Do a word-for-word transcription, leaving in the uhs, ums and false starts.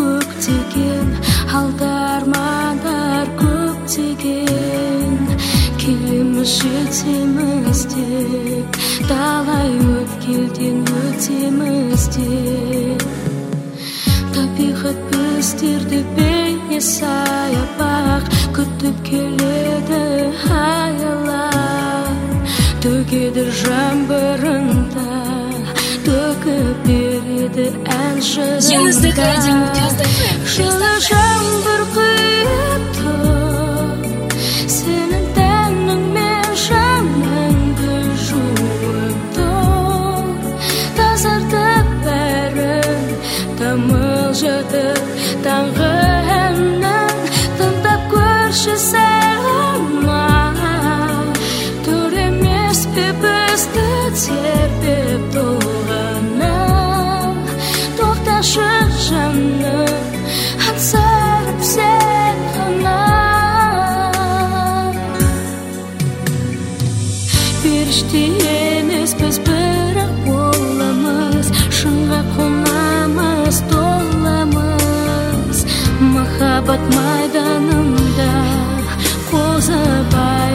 көктеген, алдармадар көптеген. Келеміз жетеміз деп, талай өткелден өтеміз деп. Табиғат біздерді бейне саябақ күтіп келеді аялар. Төгеді жаңбырында, төгіп береді ән жырында. Жылы жаңбыр құйып тұр, сенің тәніңмен жаныңды жуып тұр. Тазартып бәрін, тамылжытып таңғы әнін, тыңдап көрші сәлема. Тұр емес пе бізді тербеп толғанып, тоқташы жаным, аңсарып сен ғана. Періште емеспіз, бірақ боламыз, шыңға қонамыз, толамыз. Махаббат майданында қозыбай